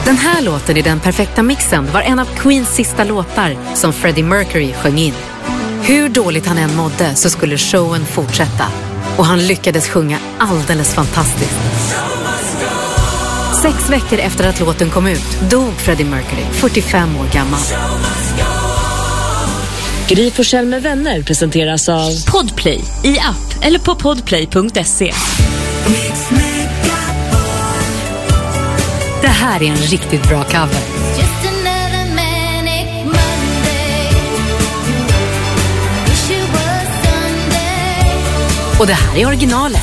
Den här låten i Den perfekta mixen var en av Queens sista låtar som Freddie Mercury sjöng in. Hur dåligt han än mådde så skulle showen fortsätta. Och han lyckades sjunga alldeles fantastiskt. 6 veckor efter att låten kom ut dog Freddie Mercury, 45 år gammal. Gry Forssell med vänner presenteras av Podplay i app eller på podplay.se. Det här är en riktigt bra cover. Och det här är originalet.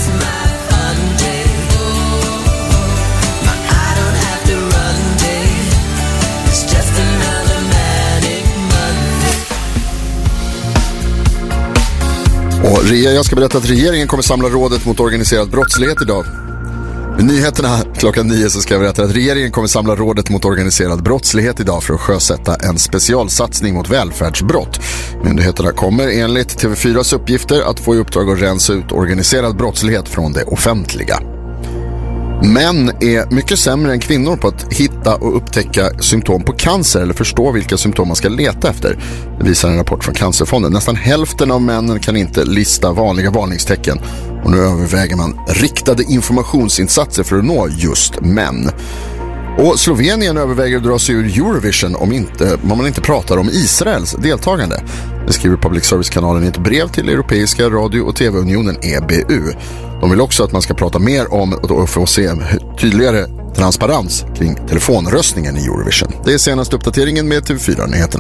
Och jag ska berätta att regeringen kommer samla rådet mot organiserad brottslighet idag. I nyheterna klockan 9 så ska jag berätta att regeringen kommer samla rådet mot organiserad brottslighet idag för att sjösätta en specialsatsning mot välfärdsbrott. Myndigheterna kommer enligt TV4s uppgifter att få i uppdrag att rensa ut organiserad brottslighet från det offentliga. Män är mycket sämre än kvinnor på att hitta och upptäcka symptom på cancer eller förstå vilka symptom man ska leta efter. Det visar en rapport från Cancerfonden. Nästan hälften av männen kan inte lista vanliga varningstecken och nu överväger man riktade informationsinsatser för att nå just män. Och Slovenien överväger att dra sig ur Eurovision om man inte pratar om Israels deltagande. Det skriver Public Service-kanalen i ett brev till Europeiska radio- och tv-unionen EBU. De vill också att man ska prata mer om och få se tydligare transparens kring telefonröstningen i Eurovision. Det är senaste uppdateringen med TV4-nyheterna.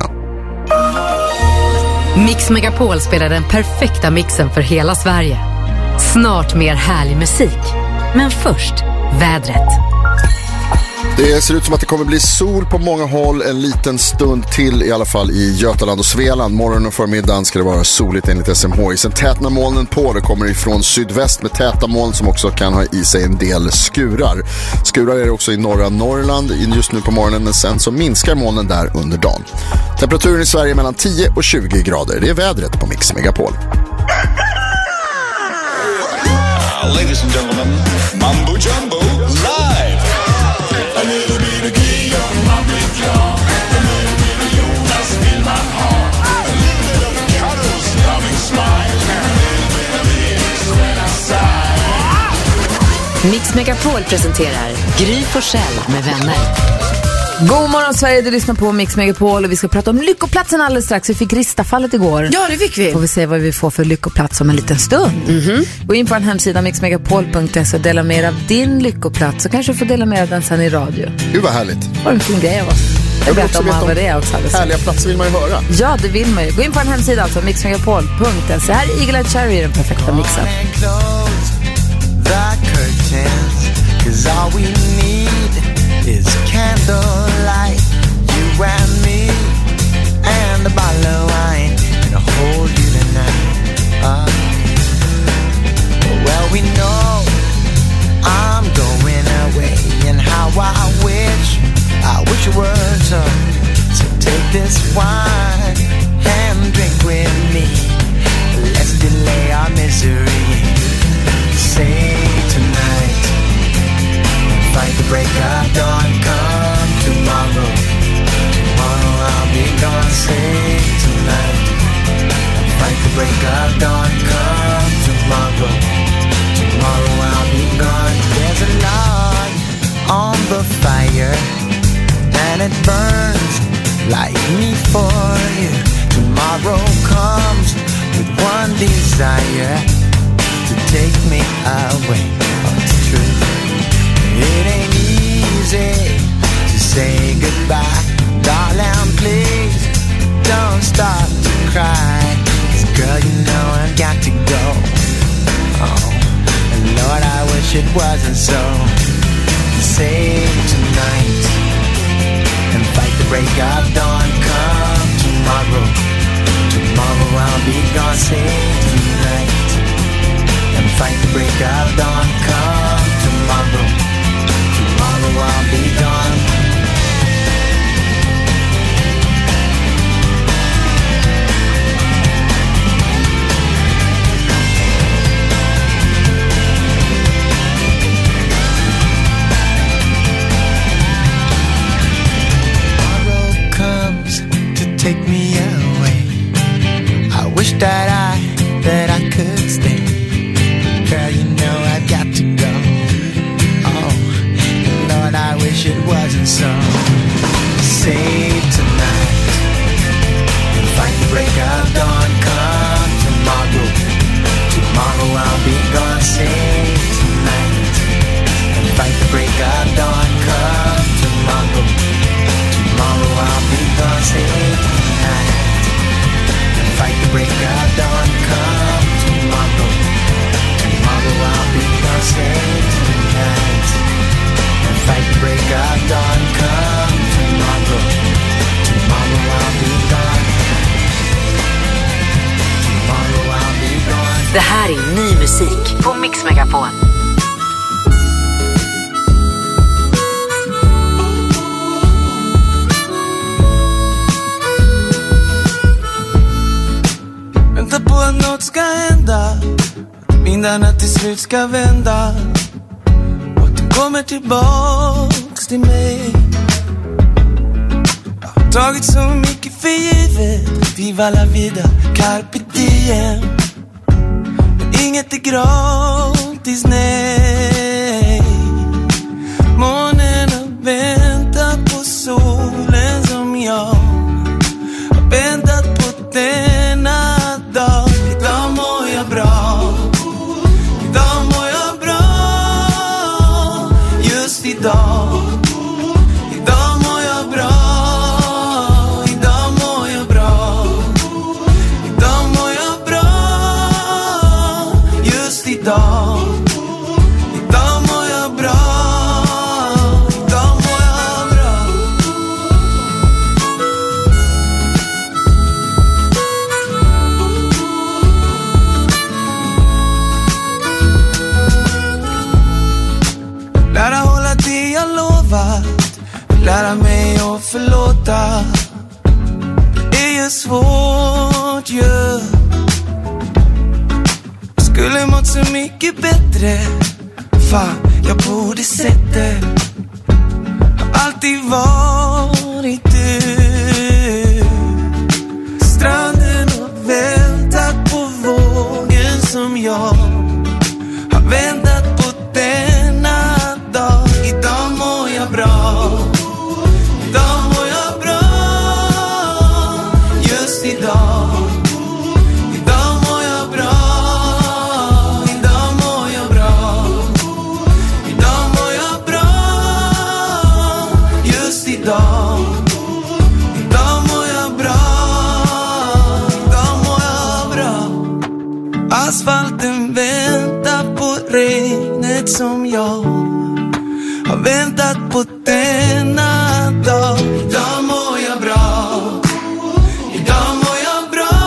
Mix Megapol spelar den perfekta mixen för hela Sverige. Snart mer härlig musik. Men först, vädret. Det ser ut som att det kommer bli sol på många håll en liten stund till, i alla fall i Götaland och Svealand. Morgon och förmiddagen ska det vara soligt enligt SMHI. Sen tätnar molnen på, det kommer ifrån sydväst med täta moln som också kan ha i sig en del skurar. Skurar är det också i norra Norrland just nu på morgonen, men sen så minskar molnen där under dagen. Temperaturen i Sverige är mellan 10 och 20 grader. Det är vädret på Mix Megapol. Ladies and gentlemen, Mambo Jumbo live. A little bit of Guillaume, Mambo Jumbo. A little bit of Jonas vill man ha. A little bit of Carlos loving smile. A little bit of lyrics when I sigh. Mix Megapol presenterar Gry Forssell med vänner. God morgon Sverige, du lyssnar på Mix Megapol och vi ska prata om lyckoplatsen alldeles strax. Vi fick Ristafallet igår. Ja, det fick vi. Får vi se vad vi får för lyckoplats om en liten stund. Gå in på en hemsida mixmegapol.se och dela med er av din lyckoplats. Så kanske du får dela med av den sen i radio. Gud vad härligt. Var en fin grej av oss. Jag berättar om vad det är också. Härliga platser vill man ju höra. Ja, det vill man ju. Gå in på en hemsida alltså, mixmegapol.se. Här är Eagle & Cherry, den perfekta mixen. Is candlelight, you and me, and a bottle of wine, and I'll hold you tonight. Well, we know I'm going away, and how I wish you were so take this wine and drink with me. Let's delay our misery. Say tonight, fight the break of dawn, come tomorrow. Tomorrow I'll be gone, say tonight. Fight the break of dawn, come tomorrow. Tomorrow I'll be gone. There's a log on the fire, and it burns like me for you. Tomorrow comes with one desire, to take me away. Oh, it's true. It ain't easy to say goodbye. Darling, please don't stop to cry. 'Cause girl, you know I've got to go. Oh, and Lord, I wish it wasn't so. Save tonight and fight the break of dawn. Come tomorrow. Tomorrow I'll be gone. Save tonight and fight the break of dawn. Come tomorrow. Tomorrow I'll be gone. that I could stay. Girl, you know I've got to go. Oh, Lord, I wish it wasn't so. Save tonight and fight the break of dawn. Come tomorrow, tomorrow I'll be gone. Save tonight and fight the break of dawn. Come tomorrow, tomorrow I'll be gone. Save tonight and fight the break of dawn. Come tomorrow, tomorrow I'll be gone. Save tonight and fight the break of dawn. Come tomorrow, tomorrow I'll be gone. Tomorrow I'll be gone. Det här är ny musik på Mix Megapol. Vänta på att något ska hända, att vindarna till slut ska vända och att du kommer tillbaks till mig. Jag har tagit så mycket för givet. Viva la vida, carpe diem. Men inget är gratis, nej. Månen har väntat på solen som jag har väntat på denna dag. Idag mår jag bra, idag mår jag bra. Just idag, idag mår jag bra. Idag mår jag bra, idag mår jag bra. Just idag, idag mår jag bra. Idag mår jag bra. Lära hålla det jag lovat, lära mig att förlåta. Det är ju svårt ju. Jag skulle mått så mycket bättre. Fan, jag borde sett det. Har alltid varit du. Stranden har väntat på vågen som jag har väntat på denna dag. Idag mår jag bra, idag mår jag bra. Just idag, idag mår jag bra. Idag mår jag bra, idag mår jag bra. Just idag, idag mår jag bra. Idag mår jag bra. Asfalten väntar på regnet som jag har väntat på denna dag. Idag mår jag bra, idag mår jag bra.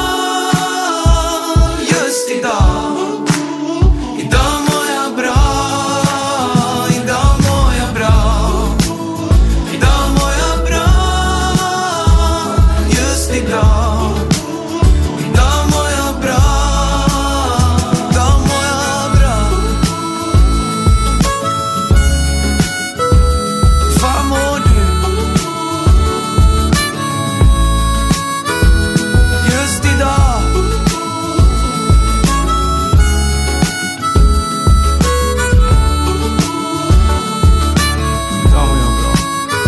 Just idag, idag mår jag bra. Idag mår jag bra, idag mår jag bra. Just idag, idag mår jag bra. Idag mår jag bra. Fan mår du? Just idag. Idag mår jag bra.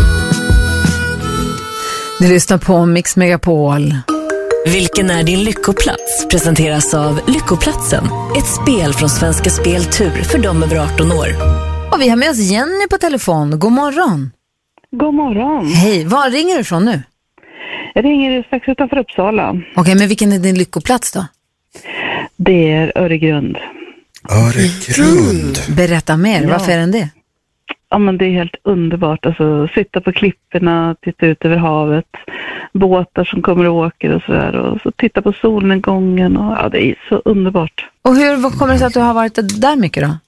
Ni lyssnar på Mix Megapol. Vilken är din lyckoplats? Presenteras av Lyckoplatsen. Ett spel från Svenska Speltur för de över 18 år. Och vi har med oss Jenny på telefon. God morgon. God morgon. Hej, var ringer du ifrån nu? Jag ringer strax utanför Uppsala. Okej, men vilken är din lyckoplats då? Det är Öregrund. Öregrund. Berätta mer, varför är den det? Ja, men det är helt underbart. Alltså, sitta på klipporna, titta ut över havet. Båtar som kommer och åker och sådär. Och så titta på solnedgången. Och, ja, det är så underbart. Och vad kommer det sig att du har varit där mycket då?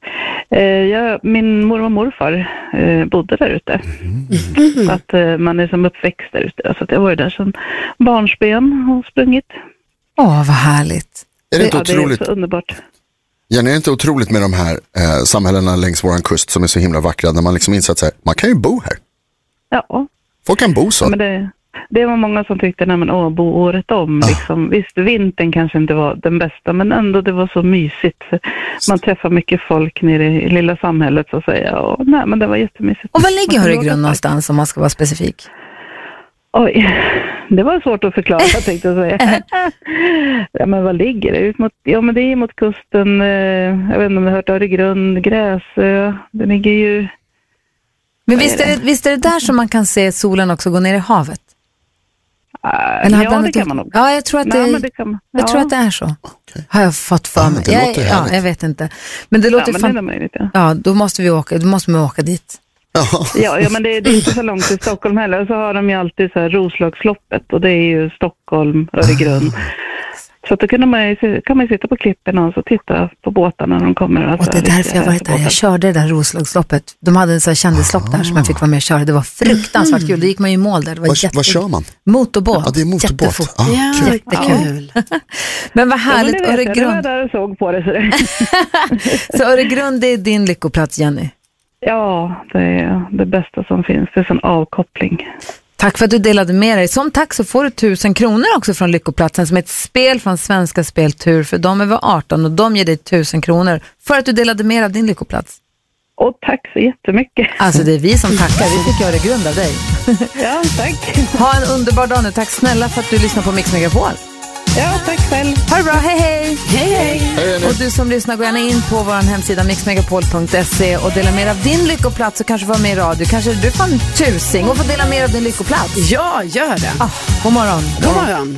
Min mormor och morfar bodde där ute. Så att man är som uppväxt där ute. Så att jag var där sedan barnsben och sprungit. Åh, vad härligt. Är det inte otroligt? Det är så underbart. Jenny, är det inte otroligt med de här samhällena längs våran kust som är så himla vackra, när man liksom inser att så här, man kan ju bo här. Ja. Folk kan bo så. Men Det var många som tyckte, nej men bo året om. Liksom. Visst, vintern kanske inte var den bästa, men ändå det var så mysigt. Man träffar mycket folk nere i lilla samhället så att säga. Och, nej, men det var jättemysigt. Och var ligger Öregrund någonstans om man ska vara specifik? Oj, det var svårt att förklara, jag tänkte säga. Ja, men vad ligger det? Men det är mot kusten, jag vet inte om du har hört Öregrund, Gräsö, det ligger ju... Men visst är det där som man kan se solen också gå ner i havet? Ja, det kan man nog. Ja, jag tror att jag tror att det är så. Okay. Har jag fått för mig. Jag vet inte. Men det låter då måste vi åka dit. Ja, men det är inte så långt till Stockholm heller. Så har de ju alltid så här Roslagsloppet och det är ju Stockholm, Öregrund. Så då kan man sitta på klipporna och så titta på båtarna när de kommer. Och det är därför jag varit där. Jag körde det där Roslagsloppet. De hade en sån här kändislopp där som man fick vara med och köra. Det var fruktansvärt kul. Då gick man ju i mål där. Det var vad kör man? Motorbåt. Ja, det är motorbåt. Jättekul. Men vad härligt, Öregrund. Jag var där och såg på det. Så Öregrund, det är din lyckoplats, Jenny? Ja, det är det bästa som finns. Det är en avkoppling. Tack för att du delade med dig. Som tack så får du 1000 kronor också från Lyckoplatsen som är ett spel från Svenska Speltur för de över 18 och de ger dig 1000 kronor för att du delade med dig av din Lyckoplats. Och tack så jättemycket. Alltså det är vi som tackar. Vi fick göra grund av dig. Ja, tack. Ha en underbar dag nu. Tack snälla för att du lyssnar på Mix Megapol. Ja, tack själv. Ha det bra, hej hej. Hej. Och du som lyssnar, gå gärna in på vår hemsida mixmegapol.se och dela med av din lyckoplats och kanske vara med i radio. Kanske du får en tusing och får dela med av din lyckoplats. Ja, gör det. God morgon. God morgon.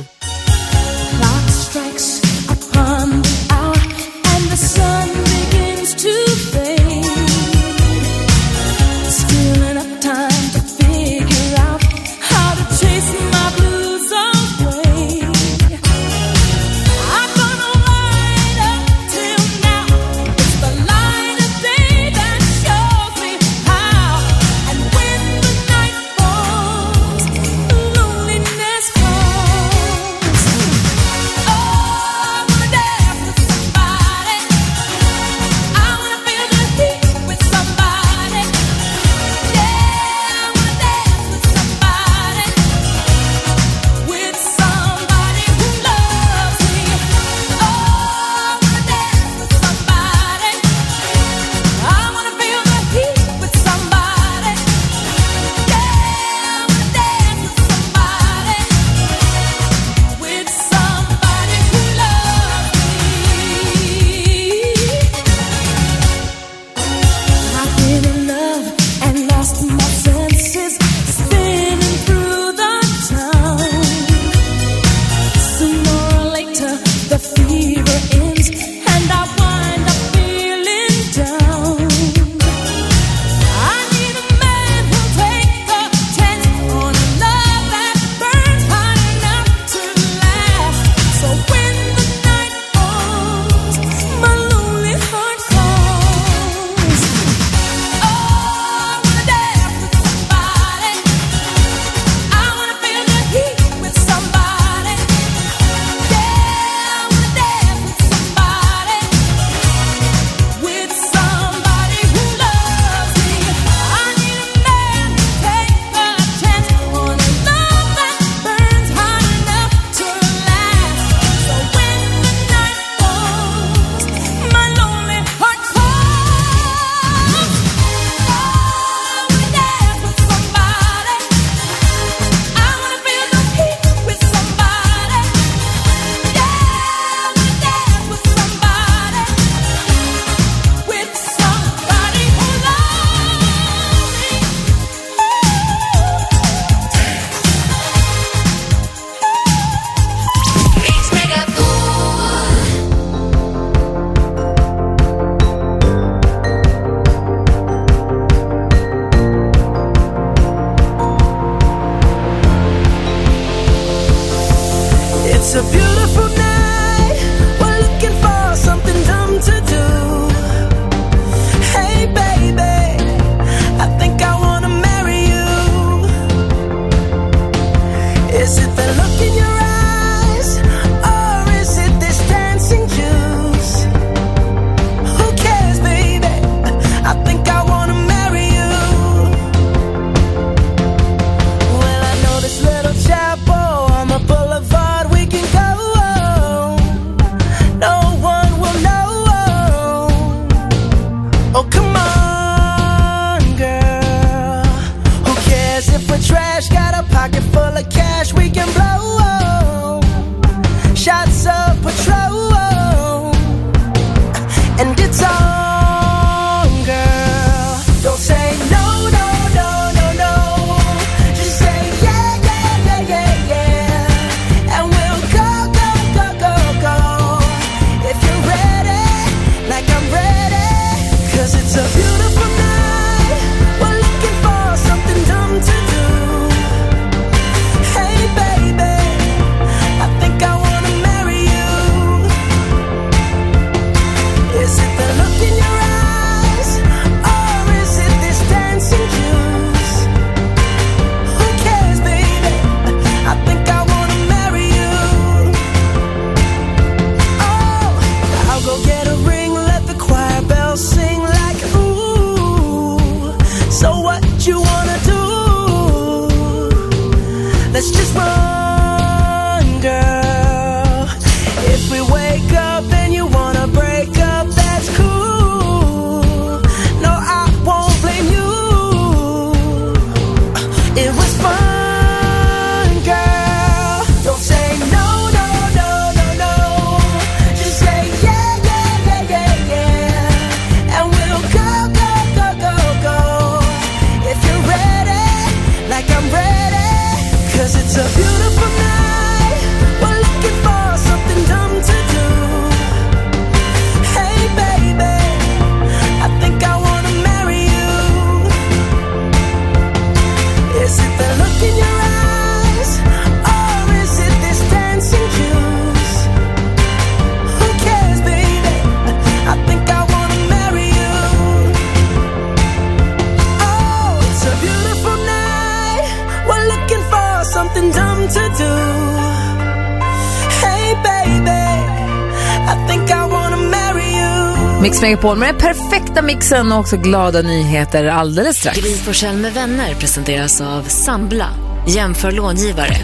Mix Megapol med den perfekta mixen och också glada nyheter alldeles strax. Gry Forssell med vänner presenteras av Sambla. Jämför långivare.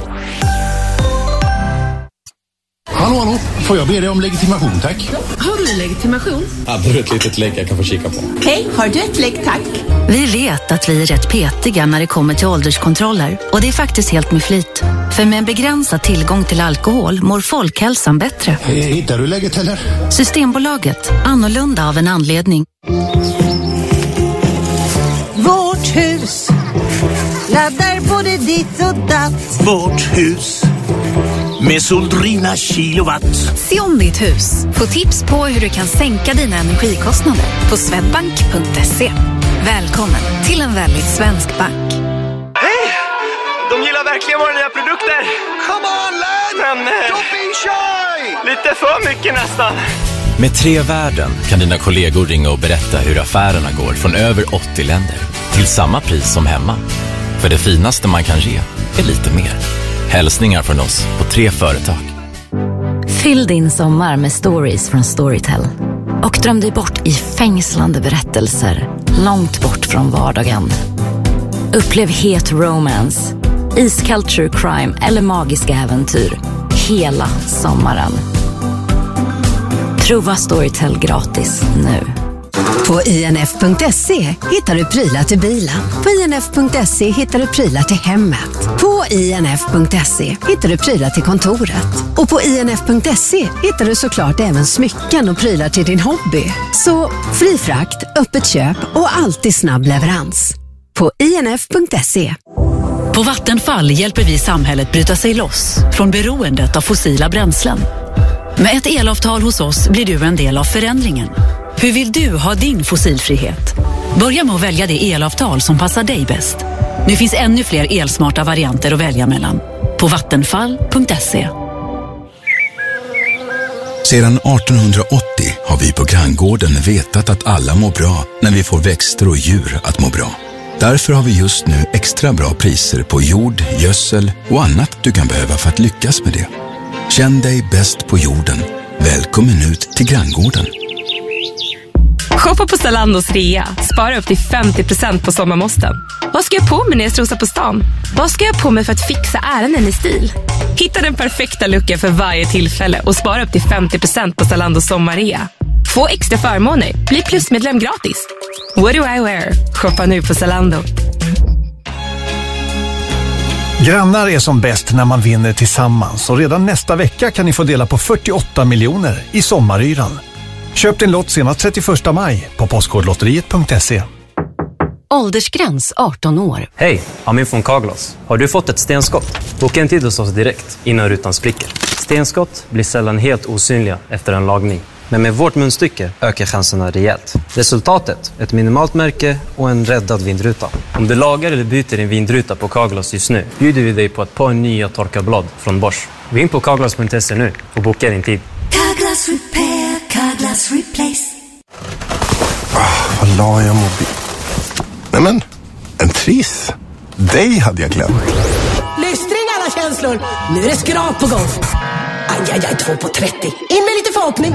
Hallå, får jag be dig om legitimation, tack? Har du legitimation? Hade du ett litet lägg jag kan få kika på? Hej, har du ett lägg, tack? Vi vet att vi är rätt petiga när det kommer till ålderskontroller. Och det är faktiskt helt med flit. För med en begränsad tillgång till alkohol mår folkhälsan bättre. Hittar du lägget eller? Systembolaget. Annorlunda av en anledning. Vårt hus laddar både ditt och datt. Vårt hus med Soldrina kilowatt. Se om ditt hus. Få tips på hur du kan sänka dina energikostnader på swedbank.se. Välkommen till en väldigt svensk bank. Hej! De gillar verkligen våra nya produkter. Come on, lad! Men don't be shy! lite för mycket nästan. Med 3 värden kan dina kollegor ringa och berätta hur affärerna går från över 80 länder till samma pris som hemma. För det finaste man kan ge är lite mer. Hälsningar från oss på 3 företag. Fyll din sommar med stories från Storytel. Och dröm dig bort i fängslande berättelser långt bort från vardagen. Upplev het romance, iskall true crime eller magiska äventyr hela sommaren. Prova Storytel gratis nu. På inf.se hittar du prylar till bilen. På inf.se hittar du prylar till hemmet. På inf.se hittar du prylar till kontoret. Och på inf.se hittar du såklart även smycken och prylar till din hobby. Så fri frakt, öppet köp och alltid snabb leverans. På inf.se. På Vattenfall hjälper vi samhället bryta sig loss från beroendet av fossila bränslen. Med ett elavtal hos oss blir du en del av förändringen. Hur vill du ha din fossilfrihet? Börja med att välja det elavtal som passar dig bäst. Nu finns ännu fler elsmarta varianter att välja mellan. På vattenfall.se. Sedan 1880 har vi på Granngården vetat att alla mår bra när vi får växter och djur att må bra. Därför har vi just nu extra bra priser på jord, gödsel och annat du kan behöva för att lyckas med det. Känn dig bäst på jorden. Välkommen ut till Granngården. Shoppa på Zalandos rea. Spara upp till 50% på sommarmåsten. Vad ska jag på mig när jag strosar på stan? Vad ska jag på mig för att fixa ärenden i stil? Hitta den perfekta looken för varje tillfälle och spara upp till 50% på Zalandos sommarrea. Få extra förmåner. Bli plusmedlem gratis. What do I wear? Shoppa nu på Zalando. Grannar är som bäst när man vinner tillsammans. Och redan nästa vecka kan ni få dela på 48 miljoner i sommaryran. Köp din lott senast 31 maj på postkodlotteriet.se. Åldersgräns 18 år. Hej, Amin från Carglass. Har du fått ett stenskott? Boka en tid hos oss direkt innan rutan spricker. Stenskott blir sällan helt osynliga efter en lagning. Men med vårt munstycke ökar chanserna rejält. Resultatet, ett minimalt märke och en räddad vindruta. Om du lagar eller byter din vindruta på Carglass just nu bjuder vi dig på ett par nya torkarblad från Bosch. Gå in på carglass.se nu och boka din tid. Carglass Repair, Carglass Replace. Vad la jag mobil? Nämen, en triss. Dig hade jag glömt. Lystring alla känslor. Nu är det skrap på gång. Aj, 2 på 30. In med lite förhoppning.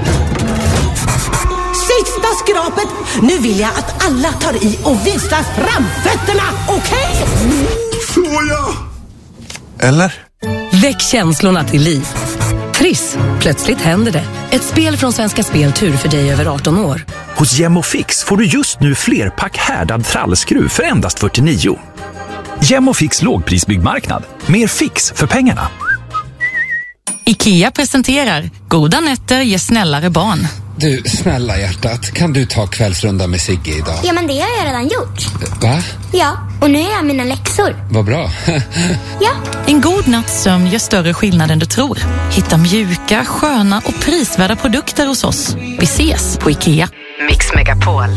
Sista skrapet. Nu vill jag att alla tar i och visar framfötterna. Okej? Får jag? Eller? Väck känslorna till liv. Triss, plötsligt händer det. Ett spel från Svenska Speltur för dig över 18 år. Hos Gem & Fix får du just nu flerpack härdad trallskruv för endast 49. Gem & Fix lågprisbyggmarknad. Mer fix för pengarna. IKEA presenterar Goda nätter ger snällare barn. Du, snälla hjärtat, kan du ta kvällsrunda med Sigge idag? Ja, men det har jag redan gjort. Va? Ja, och nu är jag mina läxor. Vad bra. Ja. En god natts sömn gör större skillnad än du tror. Hitta mjuka, sköna och prisvärda produkter hos oss. Vi ses på IKEA. Mix Megapol.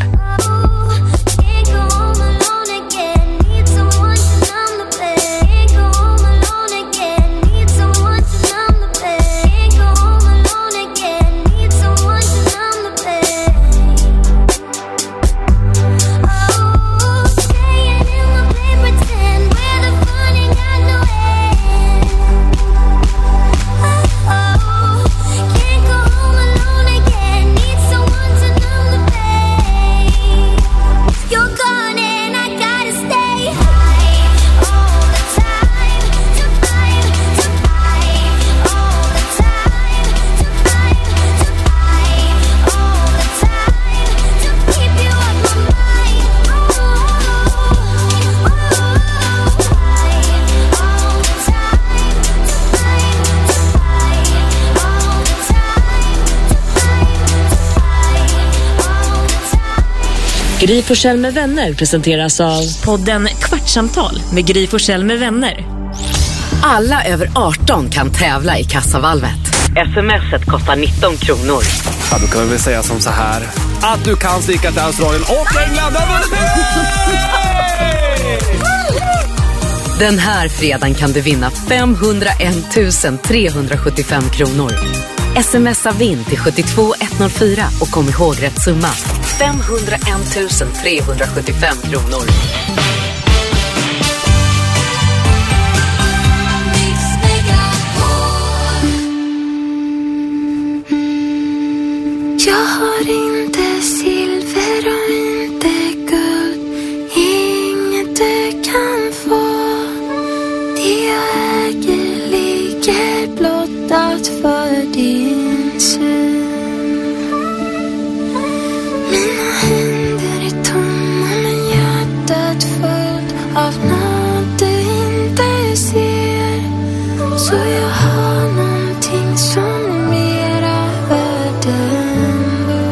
Gry Forssell med vänner presenteras av podden Kvartsamtal med Gry Forssell med vänner. Alla över 18 kan tävla i Kassavalvet. SMS-et kostar 19 kronor. Ja, då kan vi väl säga som så här. Att du kan sticka till Australien och England har vunnit! Den här fredagen kan du vinna 501 375 kronor. Smsa vinn till 72104 och kom ihåg rätt summa. 501 375 kronor. Jag har inte silver och inte guld, inget du kan få. Det jag äger ligger blottat för din syn. Mina händer är tomma men hjärtat fullt av något du inte ser. Så jag har någonting som mera värden.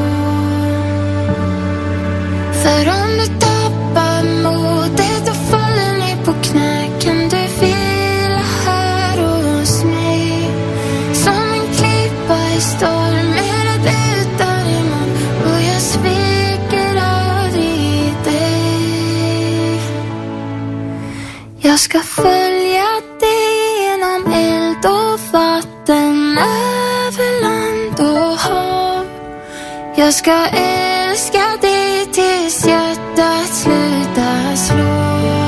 För om du tappar modet och faller ner på knä kan du vila här hos mig. Som en klippa i stormen utan emot och jag sviker aldrig dig. Jag ska följa dig genom eld och vatten, över land och hav. Jag ska älska dig tills hjärtat slutar slå.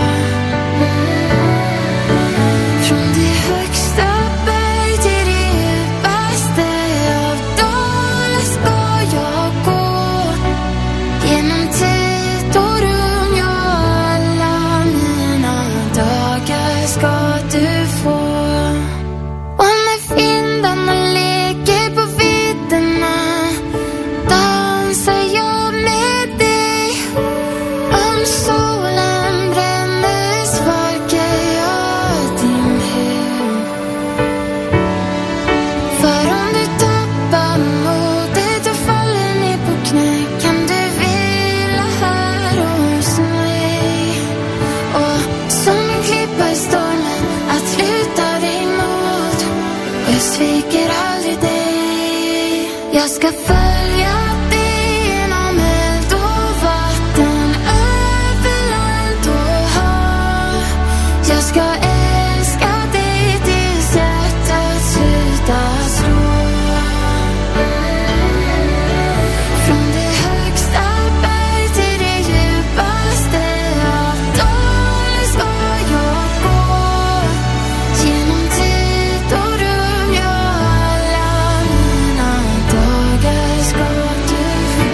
Från det högsta berg till det djupaste av dalar ska jag gå. Genom tid och rum, ja, alla mina dagar ska du få. Och när vindarna leker på vidderna dansar jag med dig. Om solen bränner svalkar jag din hud. För om du tappar modet och faller ner på knä kan du vila här hos mig. Och som en klippa i stormen att luta dig mot, och jag sviker aldrig dig. Jag ska följa dig genom eld och vatten, över land och hav. Jag ska älska dig tills hjärtat slutar slå. Från det högsta berg till det djupaste av dalar ska jag gå. Genom tid och rum, ja, alla mina dagar ska du få.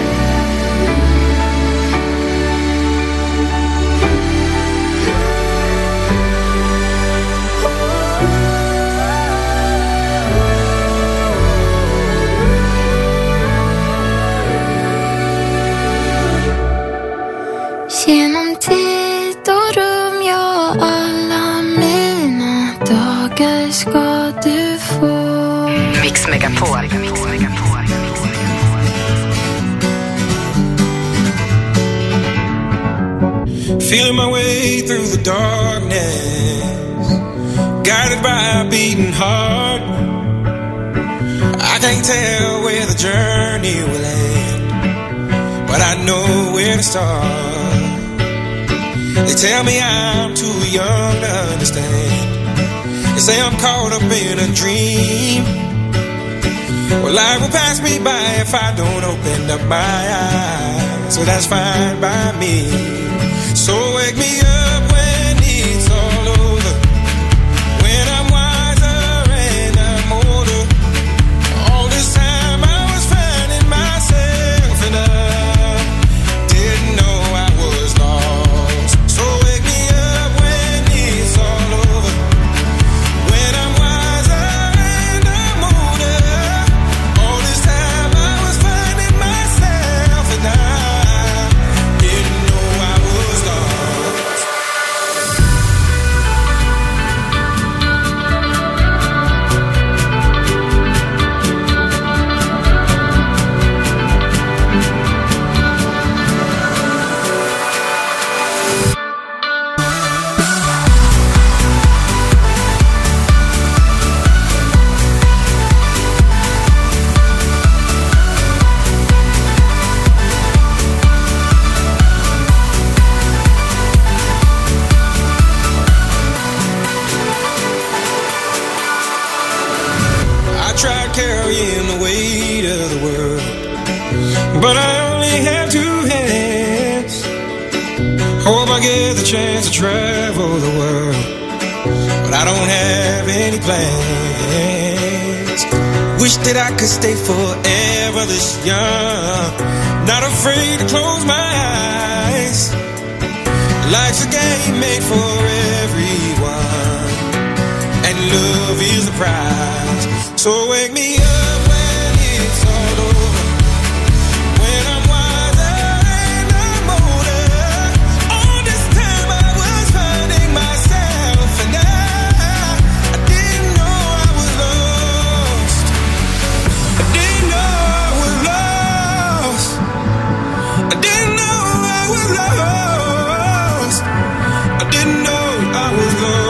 Genom tid och rum, ja, alla mina dagar ska du få. Mix Megapol. Feeling my way through the darkness, guided by a beating heart. I can't tell where the journey will end, but I know where to start. They tell me I'm too young to understand. They say I'm caught up in a dream. Well, life will pass me by if I don't open up my eyes. So that's fine by me. So wake me up when it's all over, when I'm wiser and I'm older. All this time I was finding myself and I didn't know I was lost. So wake me up when it's all over, when I'm wiser and I'm older. All this time I was finding myself and I didn't know I was lost. but I only have two hands. Hope I get the chance to travel the world, but I don't have any plans. Wish that I could stay forever this young, not afraid to close my eyes. Life's a game made for everyone, and love is the prize. So wake me up when it's all over, when I'm wiser and I'm older. All this time I was hurting myself, and I didn't know I was lost. I didn't know I was lost. I didn't know I was lost. I didn't know I was lost.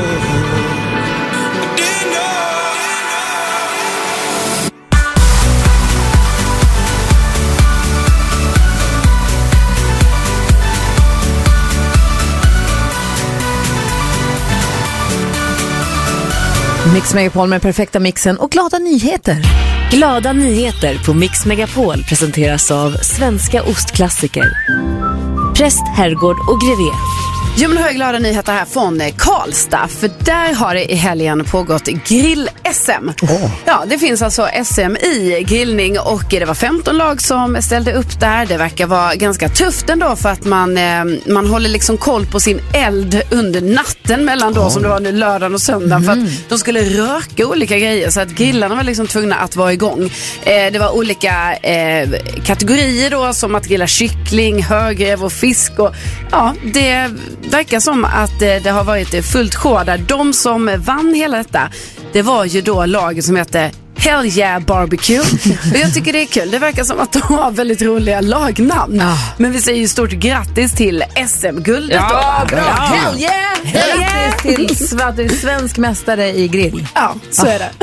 Mix Megapol med perfekta mixen och glada nyheter. Glada nyheter på Mix Megapol presenteras av Svenska ostklassiker. Präst, herrgård och grevé. Jo, men har jag glada nyheter här från Karlstad, för där har det i helgen pågått grill-SM. Ja, det finns alltså SM i grillning och det var 15 lag som ställde upp där. Det verkar vara ganska tufft ändå, för att man håller liksom koll på sin eld under natten mellan då, som det var nu lördagen och söndagen, för att de skulle röka olika grejer, så att grillarna var liksom tvungna att vara igång. Det var olika kategorier då, som att grilla kyckling, högrev och fisk, och ja, det verkar som att det har varit fullt sjå där. De som vann hela detta, det var ju då laget som heter Hell Yeah Barbecue. Och jag tycker det är kul. Det verkar som att de har väldigt roliga lagnamn. Men vi säger ju stort grattis till SM-guldet. Ja, bra! Ja. Hell yeah! Grattis till svensk mästare i grill. Ja, så är det.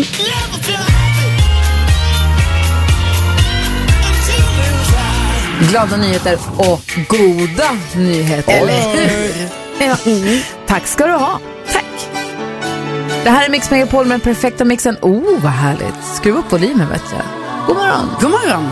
Glada nyheter och goda nyheter. Eller hur? Ja. Tack ska du ha. Tack. Det här är Mix Megapol med perfekta mixen. Vad härligt. Skruva upp volymen, vet jag. God morgon. God morgon.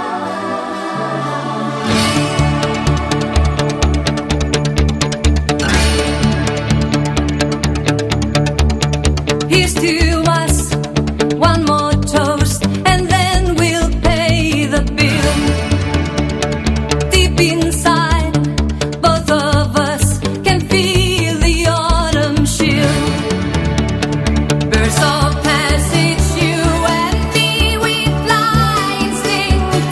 Here's to us, one more toast, and then we'll pay the bill. Deep inside, both of us can feel the autumn chill. Birds of passage, you and me, we fly and sing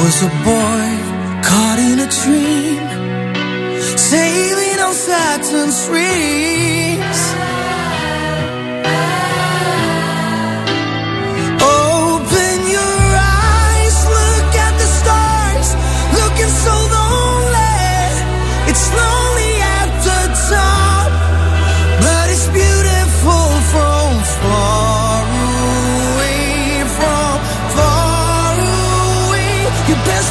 was a boy caught in a dream, sailing on Saturn's rings. Open your eyes, look at the stars, looking so lonely. It's lonely at the top, but it's beautiful from far away, from far away. You best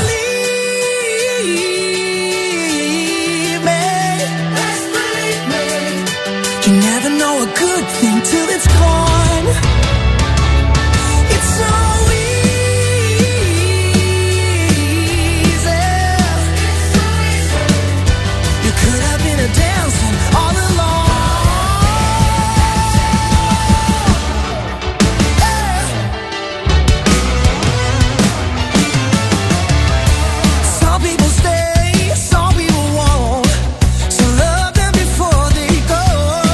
believe me. Best believe me. You never know a good thing till it's gone. It's so easy. You could have been a dancing all along. Some people stay, some people won't. So love them before they go.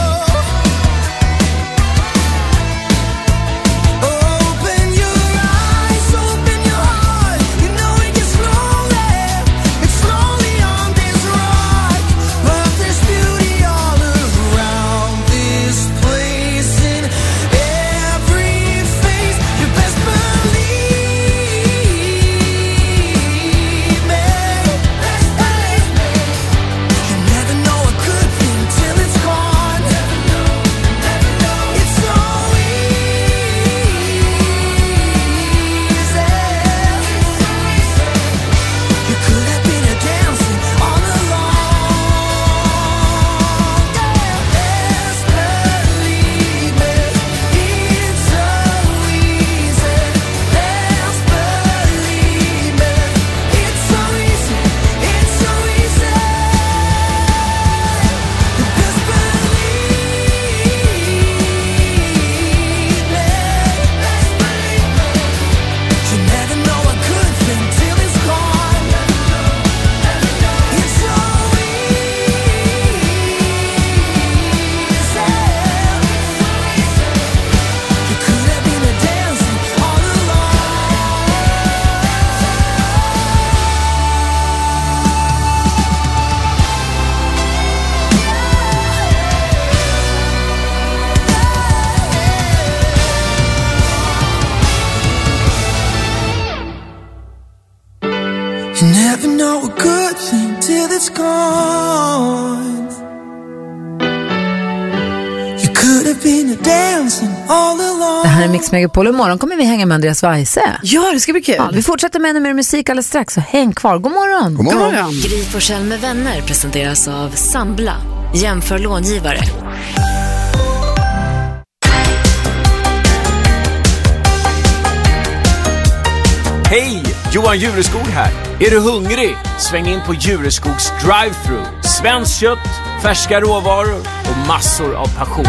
Open your eyes, open your heart. You know it gets lonely. It's lonely on this rock, but there's beauty all around this place in every face. You best believe me. Best believe me. You never know a good thing till it's gone. It's so easy. You could have been a dancing all along. Best believe me. It's so easy. Best believe me. It's so easy. It's so easy. Best believe me. You never know a good thing till it's gone. It's so easy. You could have been a dancing all You never know a good thing till it's gone. You could have been a dancing all along. Det här är Mix Megapol. Imorgon kommer vi hänga med Andreas Weise. Ja, det ska bli kul. Ja, vi fortsätter med ännu mer musik alldeles strax, så häng kvar. God morgon. God morgon. Gry Forssell med vänner presenteras av Sambla. Jämför långivare. Hej! Johan Jureskog här. Är du hungrig? Sväng in på Jureskogs drive-thru. Svenskt kött, färska råvaror och massor av passion.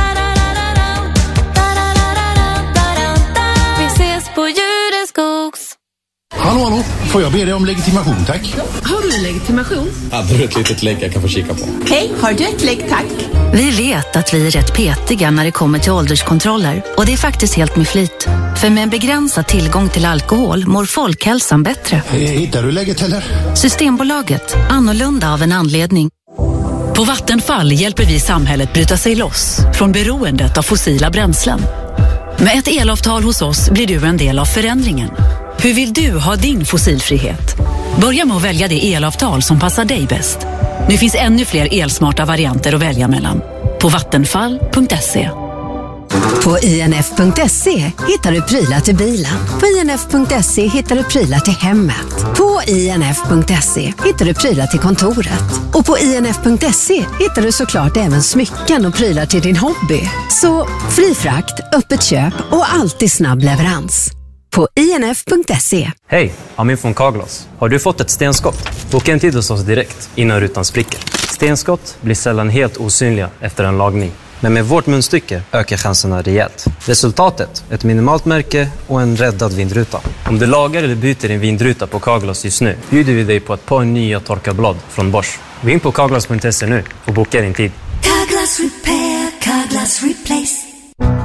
Vi ses på Jureskogs. Hallå, får jag be dig om legitimation, tack? Har du en legitimation? Hade du ett litet lägg jag kan få kika på? Hej, har du ett lägg, tack? Vi vet att vi är rätt petiga när det kommer till ålderskontroller. Och det är faktiskt helt med flit. För med en begränsad tillgång till alkohol mår folkhälsan bättre. Hittar du lägget eller? Systembolaget. Annorlunda av en anledning. På Vattenfall hjälper vi samhället bryta sig loss från beroendet av fossila bränslen. Med ett elavtal hos oss blir du en del av förändringen. Hur vill du ha din fossilfrihet? Börja med att välja det elavtal som passar dig bäst. Nu finns ännu fler elsmarta varianter att välja mellan. På vattenfall.se. På inf.se hittar du prylar till bilen. På inf.se hittar du prylar till hemmet. På inf.se hittar du prylar till kontoret. Och på inf.se hittar du såklart även smycken och prylar till din hobby. Så fri frakt, öppet köp och alltid snabb leverans. På inf.se. Hej, Amin från Carglass. Har du fått ett stenskott? Boka en tid hos oss direkt innan rutan spricker. Stenskott blir sällan helt osynliga efter en lagning. Men med vårt munstycke ökar chanserna rejält. Resultatet, ett minimalt märke och en räddad vindruta. Om du lagar eller byter din vindruta på Carglass just nu, bjuder vi dig på ett par nya torkarblad från Bosch. Gå in på carglass.se nu och boka din tid. Carglass Repair, Carglass Replace.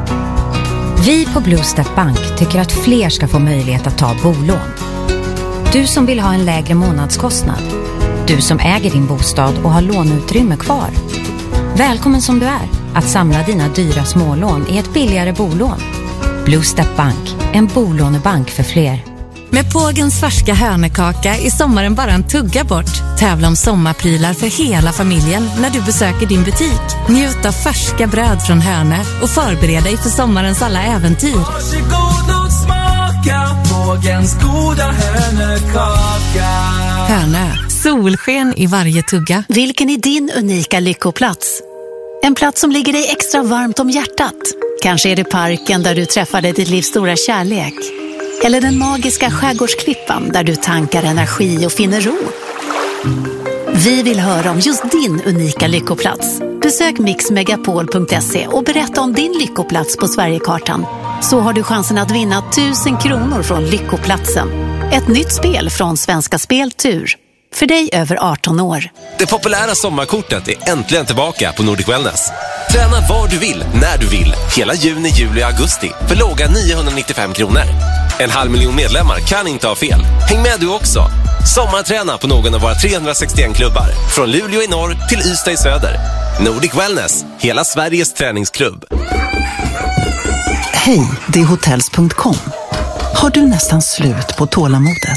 Vi på Bluestep Bank tycker att fler ska få möjlighet att ta bolån. Du som vill ha en lägre månadskostnad. Du som äger din bostad och har låneutrymme kvar. Välkommen som du är att samla dina dyra smålån i ett billigare bolån. Blue Step Bank, en bolånebank för fler. Med Pågens färska hönekaka är sommaren bara en tugga bort. Tävla om sommarprylar för hela familjen när du besöker din butik. Njut av färska bröd från Hönö och förbered dig för sommarens alla äventyr. Varsågod och smaka Pågens goda hönekaka. Hönö, solsken i varje tugga. Vilken är din unika lyckoplats? En plats som ligger dig extra varmt om hjärtat. Kanske är det parken där du träffade ditt livs stora kärlek. Eller den magiska skärgårdsklippan där du tankar energi och finner ro. Vi vill höra om just din unika lyckoplats. Besök mixmegapol.se och berätta om din lyckoplats på Sverigekartan. Så har du chansen att vinna 1000 kronor från Lyckoplatsen. Ett nytt spel från Svenska Speltur. För dig över 18 år. Det populära sommarkortet är äntligen tillbaka på Nordic Wellness. Träna var du vill, när du vill. Hela juni, juli och augusti för låga 995 kronor. 500 000 medlemmar kan inte ha fel. Häng med du också. Sommarträna på någon av våra 361 klubbar. Från Luleå i norr till Ystad i söder. Nordic Wellness, hela Sveriges träningsklubb. Hej, det är hotels.com. Har du nästan slut på tålamodet?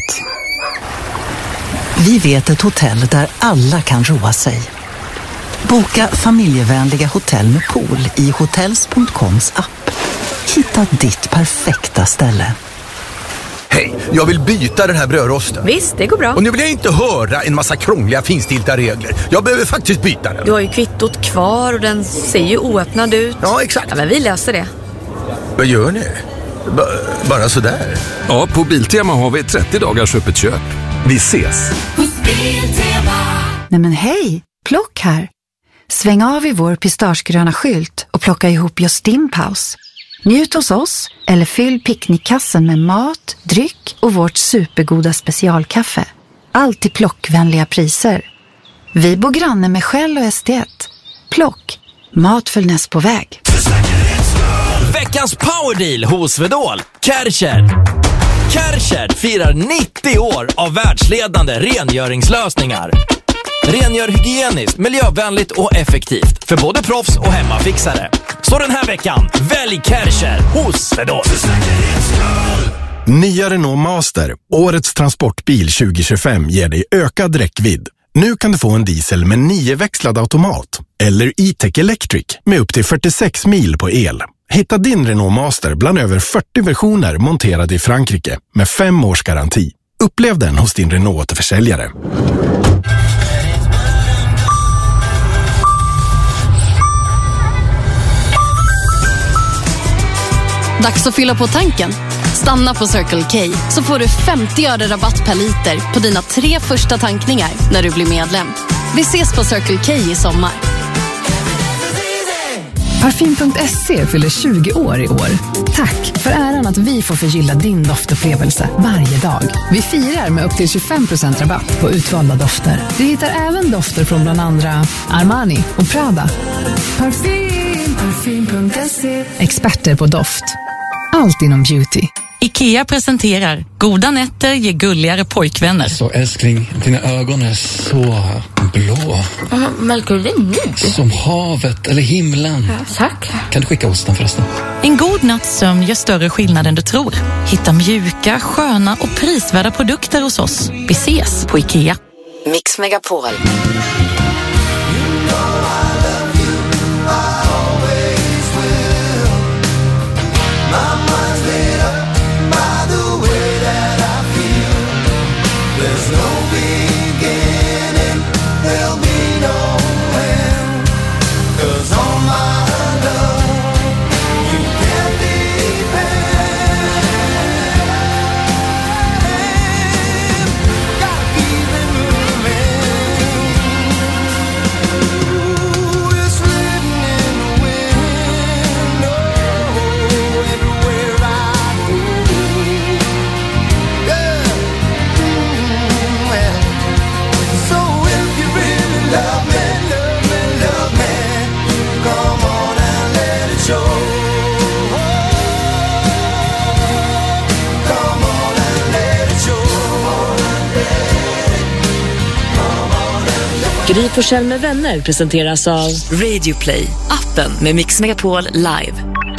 Vi vet ett hotell där alla kan roa sig. Boka familjevänliga hotell med pool i hotels.coms app. Hitta ditt perfekta ställe. Hej, jag vill byta den här brödrosten. Visst, det går bra. Och nu vill jag inte höra en massa krångliga finstilta regler. Jag behöver faktiskt byta den. Du har ju kvittot kvar och den ser ju oöppnad ut. Ja, exakt. Ja, men vi löser det. Vad gör ni? Bara sådär? Ja, på Biltema har vi 30 dagars öppet köp. Vi ses! Nej men hej, Plock här. Sväng av i vår pistagegröna skylt och plocka ihop just din paus. Njut hos oss eller fyll picknickkassen med mat, dryck och vårt supergoda specialkaffe. Allt till plockvänliga priser. Vi bor granne med Shell och SD1. Plock, mat för näst på väg. Veckans powerdeal hos Svedol. Kärcher firar 90 år av världsledande rengöringslösningar. Rengör hygieniskt, miljövänligt och effektivt för både proffs och hemmafixare. Så den här veckan, välj Kärcher hos Svedol. Nya Renault Master, årets transportbil 2025, ger dig ökad räckvidd. Nu kan du få en diesel med 9-växlad automat eller E-Tech Electric med upp till 46 mil på el. Hitta din Renault Master bland över 40 versioner monterade i Frankrike med 5 års garanti. Upplev den hos din Renault-återförsäljare. Dags att fylla på tanken. Stanna på Circle K så får du 50 öre rabatt per liter på dina 3 första tankningar när du blir medlem. Vi ses på Circle K i sommar. Parfym.se fyller 20 år i år. Tack för äran att vi får förgylla din doftupplevelse varje dag. Vi firar med upp till 25% rabatt på utvalda dofter. Du hittar även dofter från bland andra Armani och Prada. Parfym.se. Experter på doft. Allt inom beauty. IKEA presenterar Goda nätter ger gulligare pojkvänner. Så älskling, dina ögon är så blå. Märker du det nu? Som havet eller himlen. Ja, tack. Kan du skicka osten förresten? En god natts sömn gör större skillnad än du tror. Hitta mjuka, sköna och prisvärda produkter hos oss. Vi ses på IKEA. Mix Megapol. Gry Forssell med vänner presenteras av Radio Play, appen med Mix Megapol Live.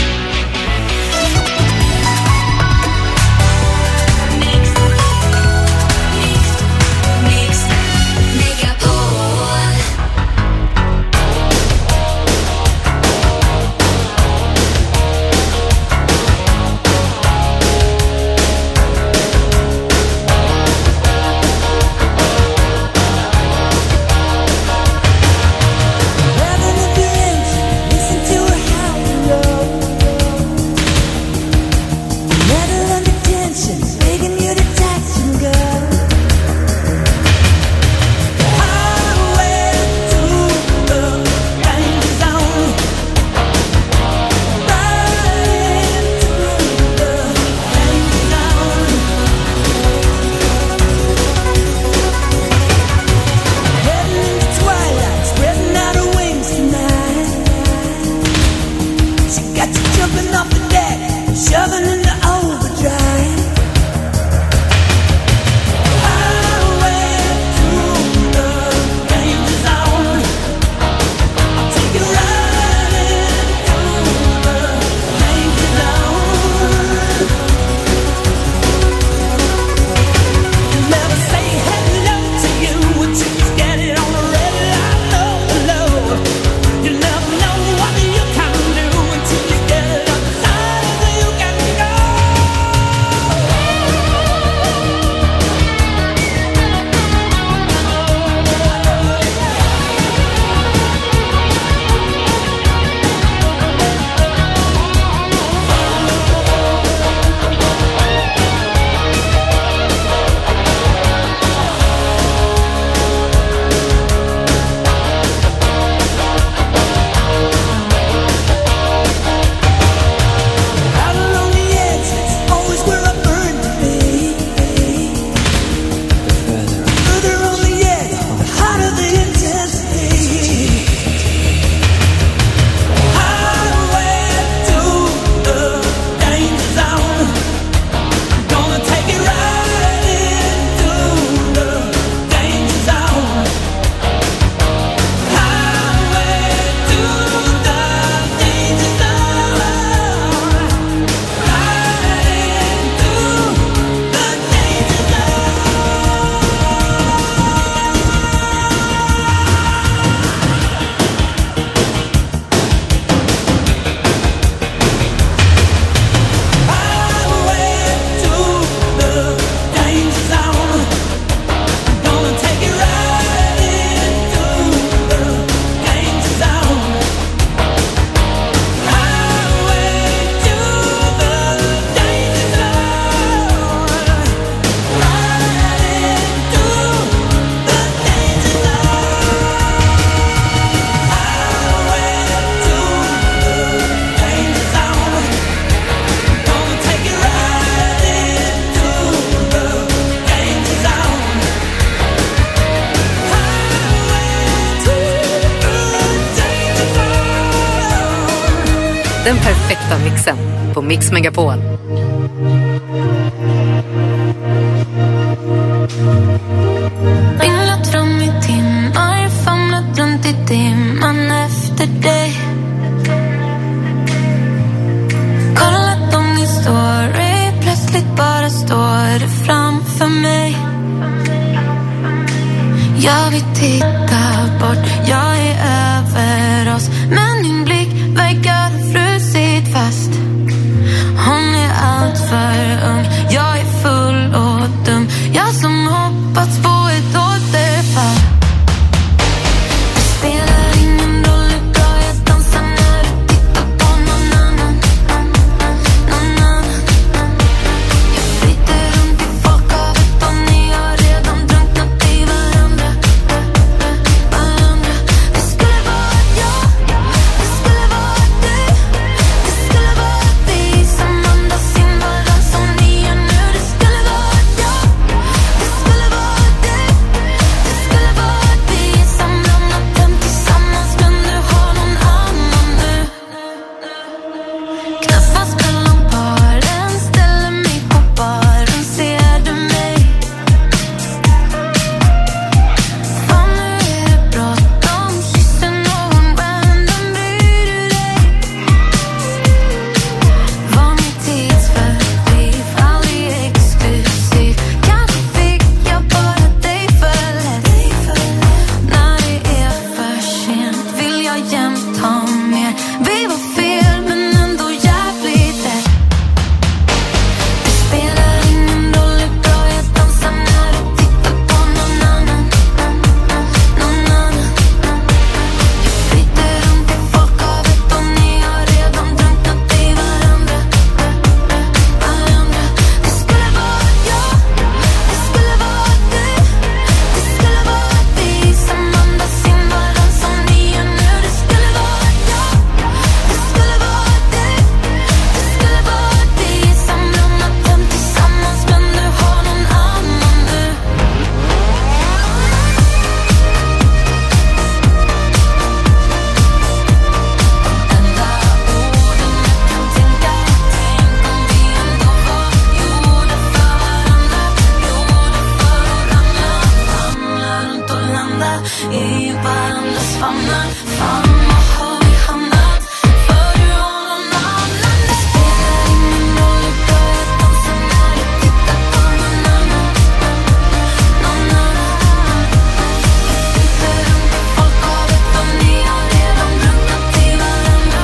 Den perfekta mixen på Mix Megapol. Ringlat fram i timmar, famlat runt i dimman efter dig. Kollat om din story, plötsligt bara står det framför mig. Jag vill titta bort, jag är över oss, men din blick verkar frusit fast. Hon är allt för ung, jag är full och dum. Jag som hoppats på ett återfall. Det spelar ingen roll hur bra jag dansar när du tittar på någon annan. Någon annan. Jag flyter runt i folkhavet och ni har redan drunknat i varandra. Det skulle vara jag. i varandras famnar. Fan, vad har vi hamnat? För du har någon annan. Det spelar ingen roll hur bra jag dansar när du tittar på någon annan. Någon annan. Jag sitter runt och folk har vet vad ni har redan drunknat i varandra.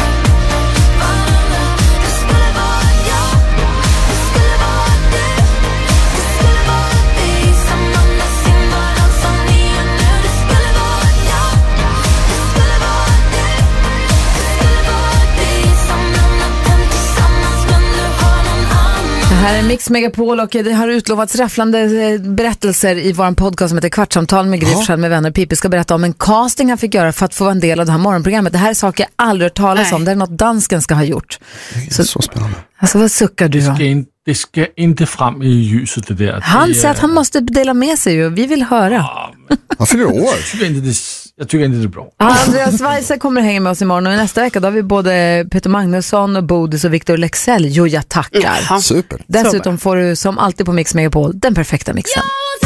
Det skulle vara jag, det skulle vara du, det skulle vara vi som andas in varann som ni är nu. Det skulle vara jag, det skulle vara du, det skulle vara vi som lämnat dem tillsammans, men du har någon annan. Det här är Mix Megapol och det har utlovats räfflande berättelser i vår podcast som heter Kvartsamtal med Gry Forssell med vänner. Pippi ska berätta om en casting han fick göra för att få vara en del av det här morgonprogrammet. Det här är saker jag aldrig hört talas om. Det är något dansken ska ha gjort. Det är så spännande. Alltså vad suckar du då? Det ska inte fram i ljuset det där. Han säger att han måste dela med sig och vi vill höra. Han fyller år. Jag tycker inte det är bra. Andreas Weise kommer hänga med oss imorgon och nästa vecka då har vi både Peter Magnusson och Bodis och Victor Lexell. Jo, jag tackar. Super. Dessutom får du som alltid på Mix Megapol den perfekta mixen.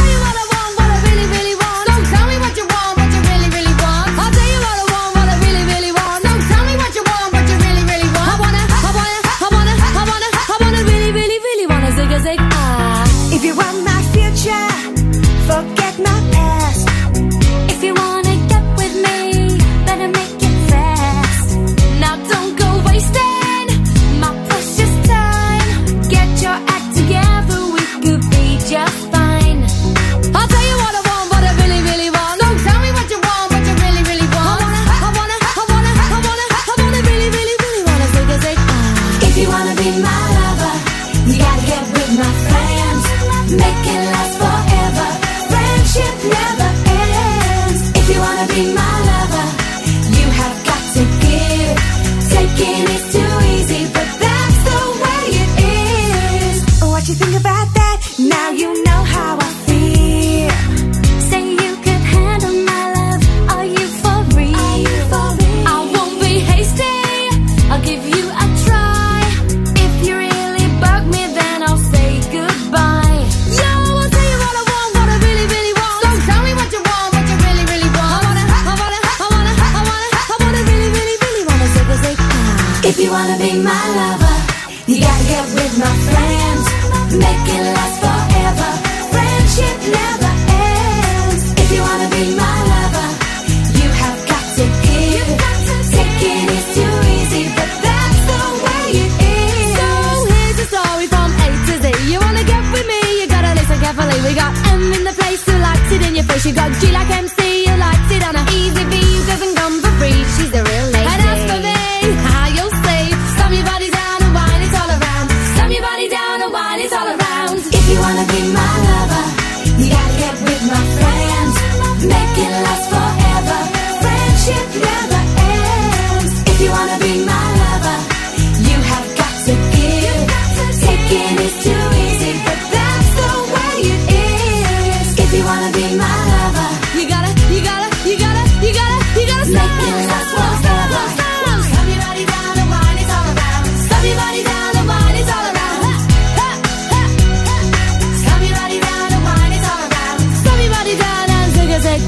If you want my future, forget my past. If you wanna get with me, better make it fast. Now don't go wasting my precious time. Get your act together, we could be just fine. I'll tell you what I want, what I really, really want. Don't tell me what you want, what you really, really want. I wanna really, really, really wanna say, if you wanna be my lover, you gotta get with my friends. Make it last forever. Friendship never ends. If you wanna be my lover, you have got to give. Taking is too easy, but that's the way it is. What you think about that? Now you know how I feel. Say you could handle my love. Are you for real? I won't be hasty. I'll give you a try. If you really bug me, then I'll say goodbye. If you wanna be my lover, you gotta get with my friends. Make it last forever. Friendship never ends. If you wanna be my lover, you have got to give. Taking is too easy, but that's the way it is. So here's the story from A to Z. You wanna get with me, you gotta listen carefully. We got M in the place who likes it in your face. You got G like MC, who likes it on a easy V, doesn't come for free. She's a real lady. And as for me, how you'll say, stomp your body down and wine it's all around. Stomp your body down and wine it's all around. If you wanna be my lover, you gotta get with my friends. Make it last forever. Friendship never ends. If you wanna be my lover, you have got to give. Taking is too easy, but that's the way it is. If you wanna be my lover, you gotta make it last forever. Stomp your body down and wine it's all around. Stomp your body down and wine it's all around. Stomp your body down and wine it's all around. Stomp your body down and zig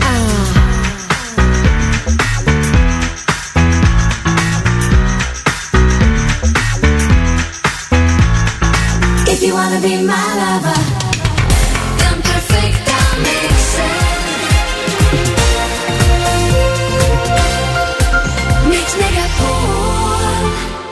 If you wanna be my lover, den perfekta mixen. Mix Megapol.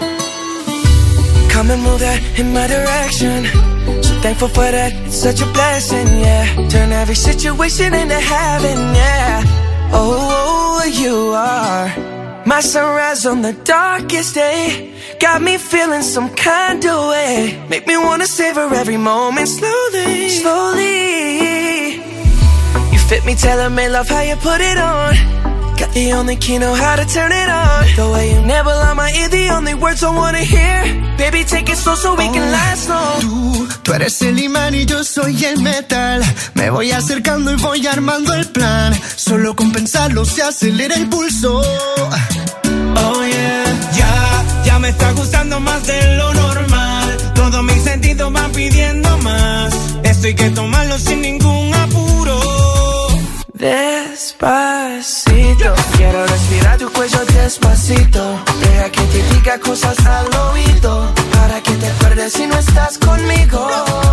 Come and move that in my direction. So thankful for that, it's such a blessing, yeah. Turn every situation into heaven, yeah. Oh, you are my sunrise on the darkest day. Got me feeling some kind of way. Make me wanna savor every moment slowly, slowly. You fit me, telling me love how you put it on. Got the only key, know how to turn it on. The way you never lie my ear, the only words I wanna hear. Baby, take it slow so we can last long. Tú eres el imán y yo soy el metal. Me voy acercando y voy armando el plan. Solo con pensarlo se acelera el pulso. Oh yeah, ya me está gustando más de lo normal. Todos mis sentidos van pidiendo más. Esto hay que tomarlo sin ningún apuro. Ves Despacito, quiero respirar tu cuello despacito. Deja que te diga cosas al oído, para que te acuerdes si no estás conmigo.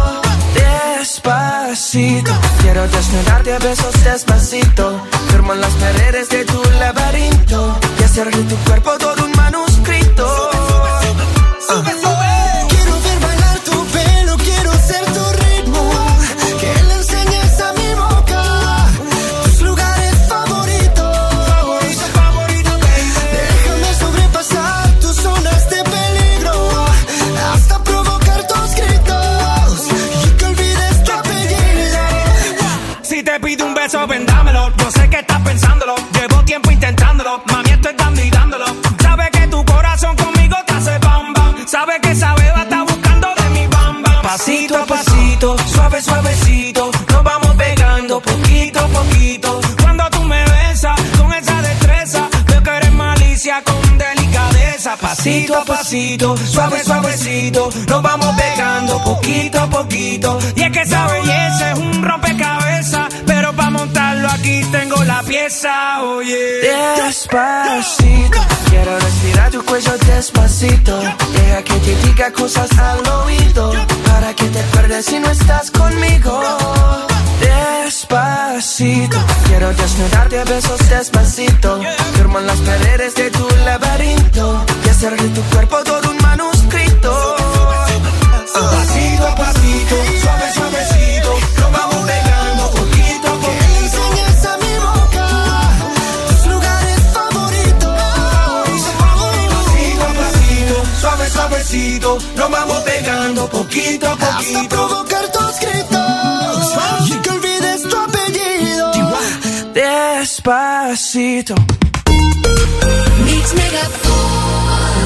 Despacito, quiero desnudarte a besos despacito. Firmo en las paredes de tu laberinto y hacer de tu cuerpo todo un manuscrito. Sube, sube. Quiero ver bailar tu pelo, quiero ser tu ritmo. Que le enseñes a mi boca tus lugares favoritos. Favorito, baby. Déjame sobrepasar tus zonas de peligro, hasta provocar tus gritos y que olvides tu apellido. Si te pido un beso, ven dámelo. Yo sé que estás pensándolo, llevo tiempo intentándolo. Mami, estoy dando y dándolo. Sabes que tu corazón conmigo te hace bam bam. Sabes que esa beba está buscando de mi bam bam. Pasito a pasito, suave suavecito, nos vamos pegando poquito a poquito. Cuando tú me besas con esa destreza, veo que eres malicia con delicadeza. Pasito a pasito, suave suavecito, nos vamos pegando poquito a poquito. Y es que esa belleza es un rompecabezas, pero para montarlo aquí tengo la pieza, oye. Despacito, quiero respirar tu cuello despacito. Deja que te diga cosas al oído, para que te acuerdes si no estás conmigo. Despacito, quiero desnudarte a besos despacito. Firmo en las paredes de tu laberinto y hacer de tu cuerpo todo un manuscrito. Pasito a pasito, suave suavecito, nos vamos pegando poquito a poquito. Que le enseñes a mi boca tus lugares favoritos. Pasito a pasito, suave suavecito, nos vamos pegando poquito a poquito. Hasta provocar tus gritos y que olvides tu apellido. Despacito. Mix Megapol.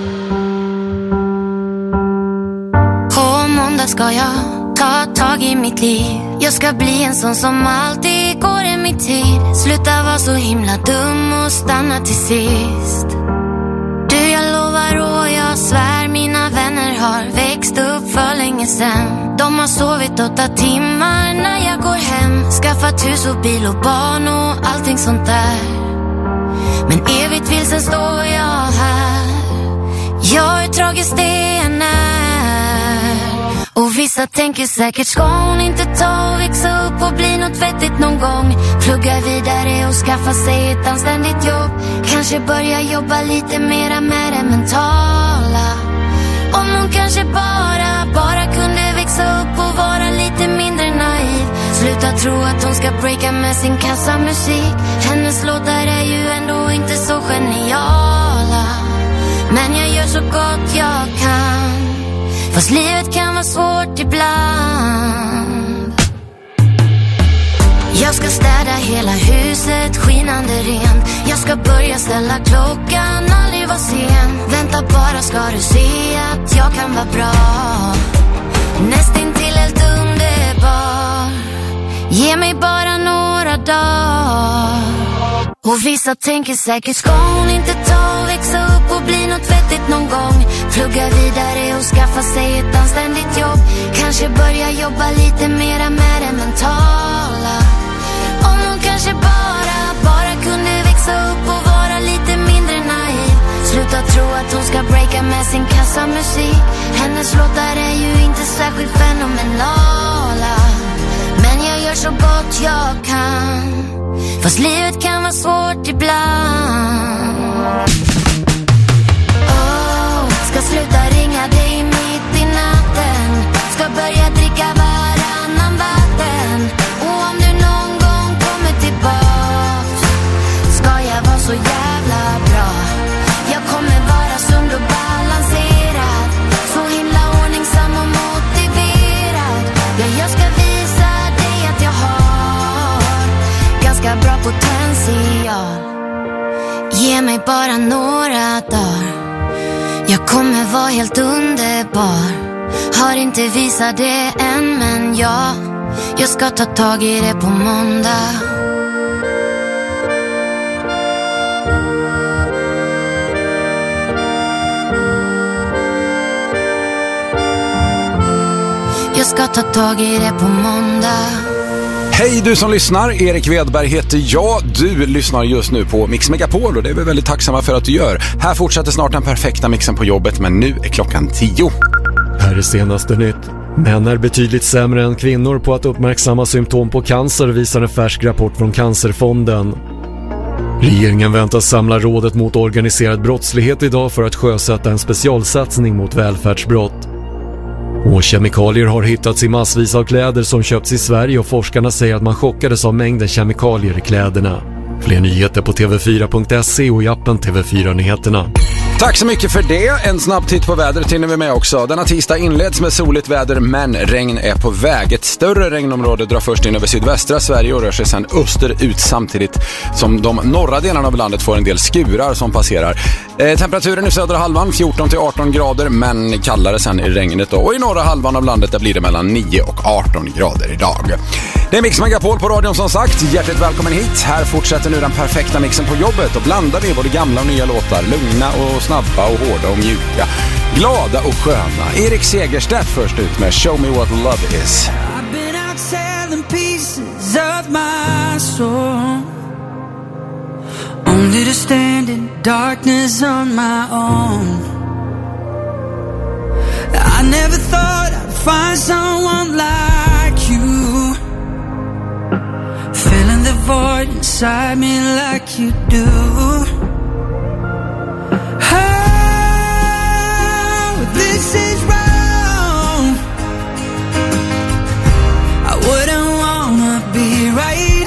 På måndag ska jag ta tag i mitt liv. Jag ska bli en sån som alltid går i mitt tid. Sluta vara så himla dum och stanna till sist. Du, jag lovar och jag svär, mina vänner har växt upp för länge sen. De har sovit 8 timmar när jag går hem. Skaffat hus och bil och barn och allting sånt där. Men evigt vilsen står jag här. Jag är tragiskt det än är. Och vissa tänker säkert, ska hon inte ta och växa upp och bli något vettigt någon gång? Plugga vidare och skaffa sig ett anständigt jobb. Kanske börja jobba lite mera med det mentala. Om hon kanske bara kunde växa upp och vara lite mindre naiv. Sluta tro att hon ska breaka med sin kassamusik. Hennes låtar är ju ändå inte så geniala. Men jag gör så gott jag kan, fast livet kan vara svårt ibland. Jag ska städa hela huset skinande rent. Jag ska börja ställa klockan, aldrig vara sen. Vänta bara ska du se att jag kan vara bra. Nästintill helt underbar. Ge mig bara några dagar. Och vissa tänker säkert, ska hon inte ta och växa upp och bli något vettigt någon gång? Plugga vidare och skaffa sig ett anständigt jobb. Kanske börja jobba lite mera med det mentala. Om hon kanske bara kunde växa upp och vara lite mindre naiv. Sluta tro att hon ska breaka med sin kassamusik. Hennes låtar är ju inte särskilt fenomenala. Men jag gör så gott jag kan, fast livet kan vara svårt ibland. Ska sluta ringa dig mitt i natten. Ska börja dricka varannan vatten. Och om du någon gång kommer tillbaks, ska jag vara så jävla bra. Jag kommer vara sund och balanserad, så himla ordningsam och motiverad. Ja, jag ska visa dig att jag har ganska bra potential. Ge mig bara några dagar. Jag kommer vara helt underbar. Har inte visat det än, men jag ska ta tag i det på måndag. Jag ska ta tag i det på måndag. Hej du som lyssnar, Erik Wedberg heter jag. Du lyssnar just nu på Mix Megapol och det är vi väldigt tacksamma för att du gör. Här fortsätter snart den perfekta mixen på jobbet, men nu är klockan 10. Här är senaste nytt. Män är betydligt sämre än kvinnor på att uppmärksamma symptom på cancer, visar en färsk rapport från Cancerfonden. Regeringen väntas samla rådet mot organiserad brottslighet idag för att sjösätta en specialsatsning mot välfärdsbrott. Och kemikalier har hittats i massvis av kläder som köpts i Sverige och forskarna säger att man chockades av mängden kemikalier i kläderna. Fler nyheter på tv4.se och i appen TV4-nyheterna. Tack så mycket för det. En snabb titt på vädret hinner vi med också. Denna tisdag inleds med soligt väder, men regn är på väg. Ett större regnområde drar först in över sydvästra Sverige och rör sig sedan österut samtidigt som de norra delarna av landet får en del skurar som passerar. Temperaturen i södra halvan 14-18 grader, men kallare sen i regnet då. Och i norra halvan av landet där blir det mellan 9 och 18 grader idag. Det är Mix Megapol på radion som sagt. Hjärtligt välkommen hit. Här fortsätter nu den perfekta mixen på jobbet och blandar vi både gamla och nya låtar. Lugna och snabba och hårda och mjuka. Glada och sköna. Erik Segerstedt först ut med Show Me What Love Is. I've been out selling pieces of my soul, only to stand in darkness on my own. I never thought I'd find someone like you, filling the void inside me like you do. This is wrong. I wouldn't wanna be right,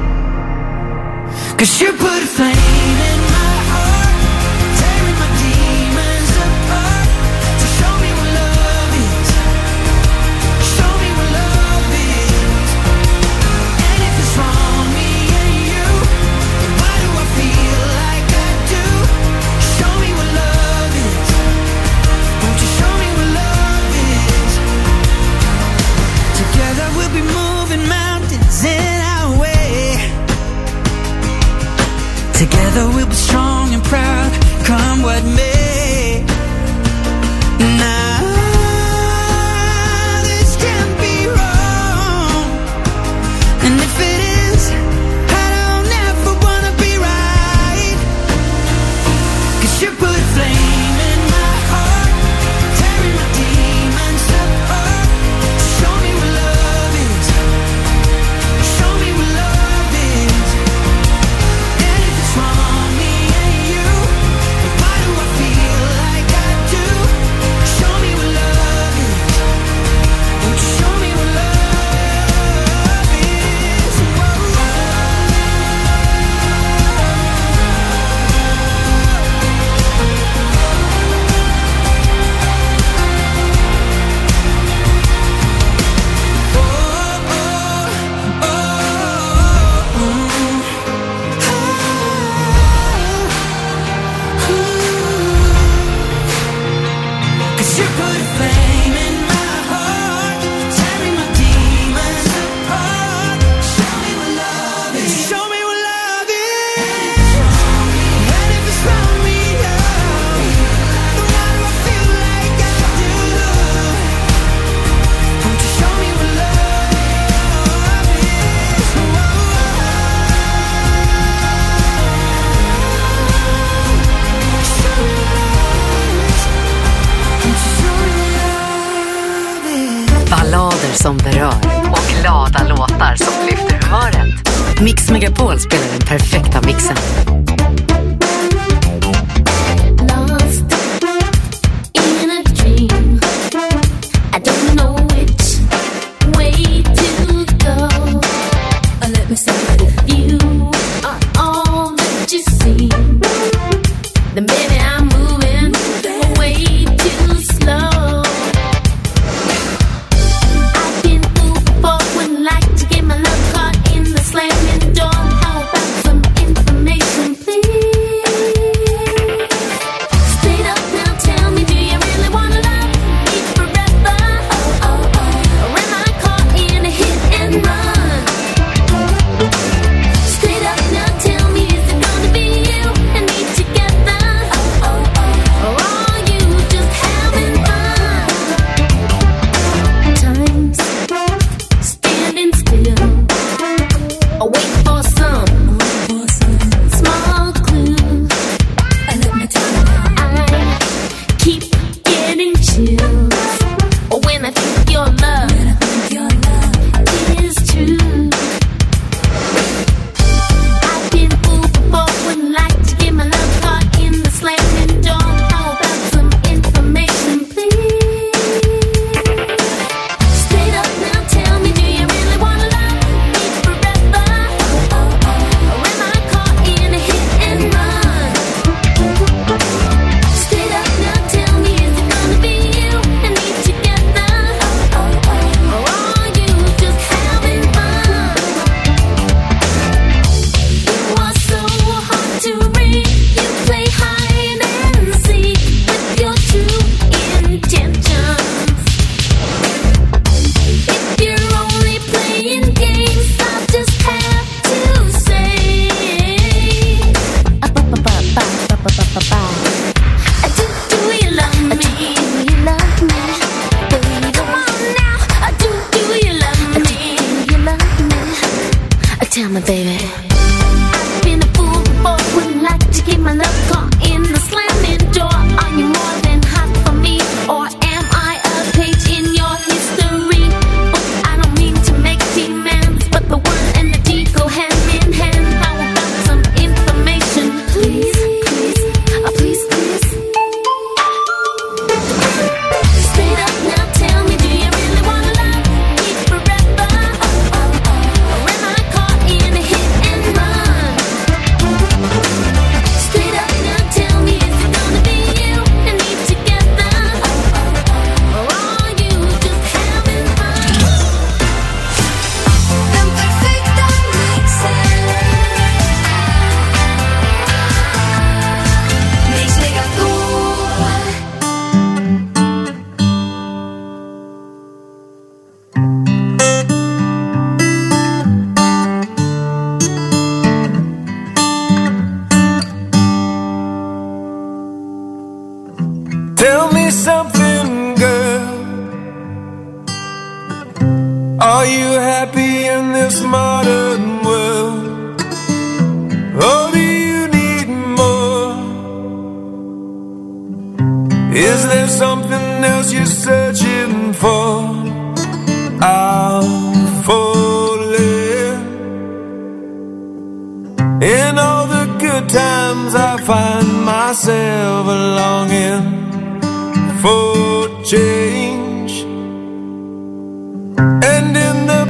'cause you put a flame in my heart, tearing my demons apart. So show me what love is. Show me what love is. And if it's wrong, me and you, then why do I feel like I do? Show me what love is. Show me what love is. Together we'll be moving mountains in our way. Together we'll be strong and proud, come what may. Now this can't be wrong, and if it is, I don't ever wanna be right, 'cause you put flame in my heart, tearing my demons apart. Show me what love is. Show me what love is. And if it's wrong, me and you, then why do I feel like I do? Show me what love is. Won't you show me what love is? Whoa. You put a flame in my heart, tearing my demons apart. Show me what love is. Show me what love is. And if it's from me, then why do I feel like I do? Won't you show me what love is? Ballader som berör och glada låtar som lyfter humöret. Mix Megapol spelar den perfekta mixen. In a dream, I don't know which way to go. Let me say that you are all that you see. Then baby I'm moving way too slow. I've been fooled before, wouldn't like to get my love caught in the slamming door. How about some information, please? Straight up now, tell me, do you really wanna love me forever? Or am I caught in a hit and run? Straight I'll wait for some small clue. Let me tell you now. I keep getting chills when I think your love is true. I've been fooled before, wouldn't like to get my love caught in the slamming door. How about some information, please? Straight up now, tell me, do you really wanna love me forever? Or am I caught in a hit and run? Straight up now, tell me, is it gonna be you and me together? Or are you just having fun? It was so hard to read. You play hide and seek with your true intentions. If you're only playing games, I'll just have to say, do you love me? Do you love me? Baby, come on now. Do you love me? Do you love me? Tell me, baby. I've been a fool before, wouldn't like to get my love caught in the slamming door. Are you more than hot for me, or am I a page in your history? I don't mean to make demands, but the word and the deed go hand in hand. How about some information, please? Please, please. Straight up now, tell me, do you really wanna love me forever? Or am I caught in a hit and run? Straight up now, tell me, is it gonna be you and me together? Or are you just having fun? Den perfekta mixen. Mix Megapol. Tell me something, girl. Are you happy in this modern world? Or do you need more? Is there something else you're searching for? I'm falling. In all the good times I find myself longing for change.